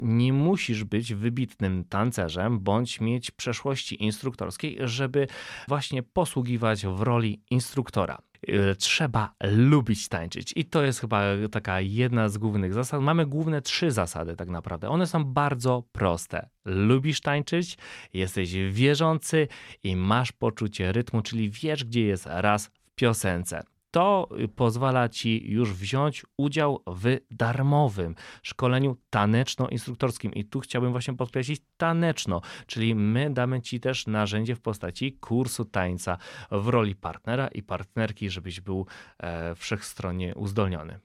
Nie musisz być wybitnym tancerzem bądź mieć przeszłości instruktorskiej, żeby właśnie posługiwać w roli instruktora. Trzeba lubić tańczyć i to jest chyba taka jedna z głównych zasad. Mamy główne 3 zasady tak naprawdę. One są bardzo proste. Lubisz tańczyć, jesteś wierzący i masz poczucie rytmu, czyli wiesz, gdzie jest raz w piosence. To pozwala ci już wziąć udział w darmowym szkoleniu taneczno-instruktorskim. I tu chciałbym właśnie podkreślić taneczno, czyli my damy ci też narzędzie w postaci kursu tańca w roli partnera i partnerki, żebyś był wszechstronnie uzdolniony.